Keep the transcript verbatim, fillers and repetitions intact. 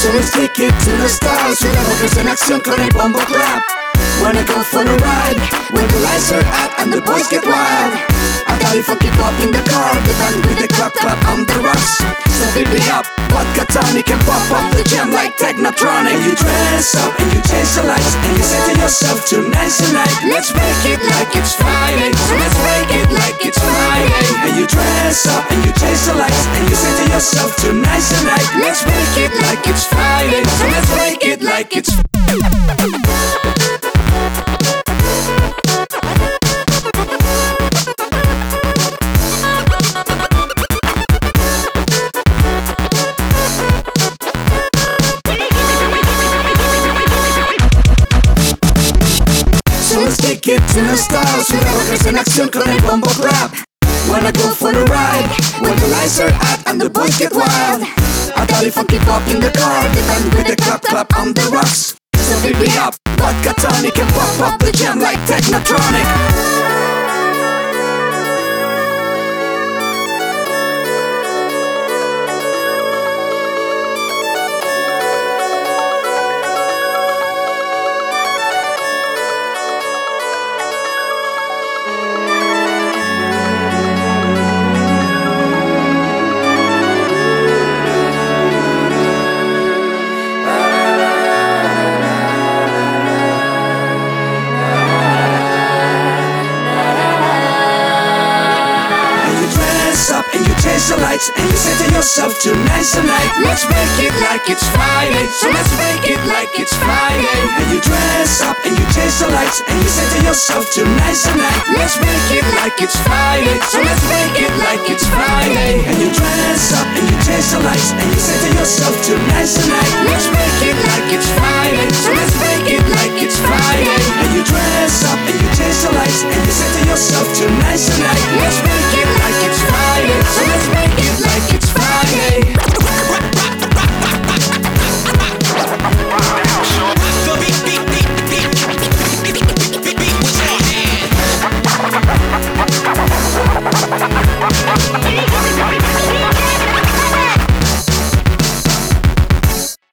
So let's take it to the stars. Una rockers en acción con el bombo clap. Wanna go for a ride where the lights are out and the boys get wild. I got it funky pop in the car, the band with the clap clap on the rocks. So beat me up, vodka tonic and pop up the jam like Technotronic. And you dress up and you change the lights and you say to yourself, tonight's the night. Let's make it like it's Friday. So let's make it like it's Friday. And you dress up and you change the lights and you say to yourself, tonight's the night. Let's make it like it's Friday. So let's make it like it's Take it to the stars, una rockers en acción con el bombo clap. Wanna go for a ride when the lights are out and the boys get wild. I got it funky pop in the car, the band with the clap clap on the rocks. So beat me up, vodka tonic and pop up the jam like Technotronic. And you change the lights and you say to yourself, tonight's the night. Let's make it like it's Friday. So let's make it like it's Friday. And you dress up and you change the lights and you say to yourself, tonight's the night. Let's make it like it's Friday. So let's make it like it's Friday. And you dress up and you change the lights and you say to yourself, tonight's the night. Let's make